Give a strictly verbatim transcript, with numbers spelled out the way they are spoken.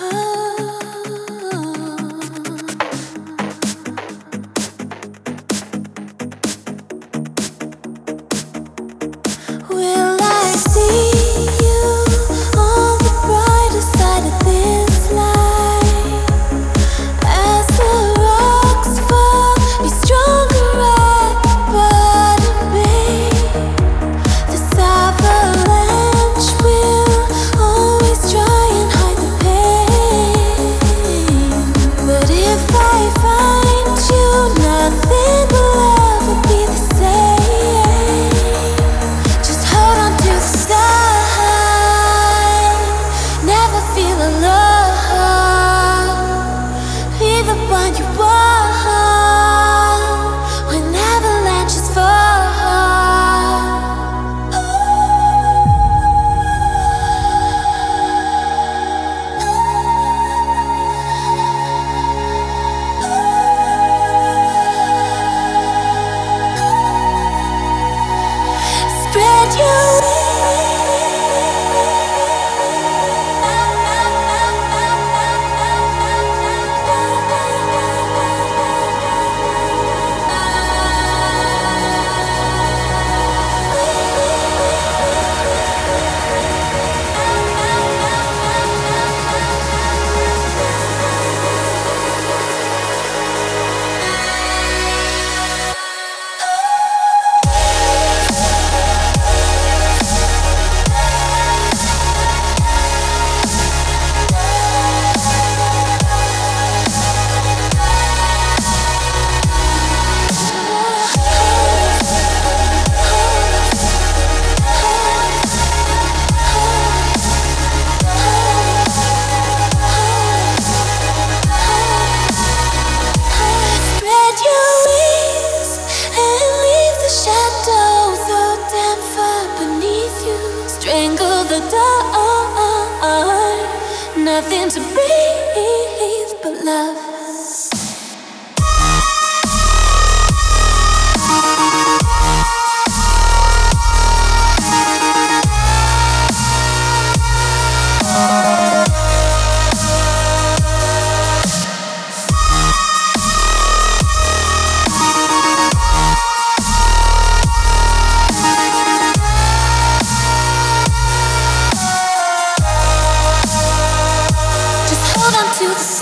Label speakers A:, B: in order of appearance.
A: Will I see you on the brighter side of this light? As the rocks fall, be stronger at the bottom, babe. This avalanche will always try and hide the pain. But if I find you, nothing will ever be the same. Just hold on to the side, never feel alone. Be the one you want when avalanches fall. Spread your Spread your wings and leave the shadows so damn far beneath you. Strangle the dark, nothing to breathe but love. Just hold on to the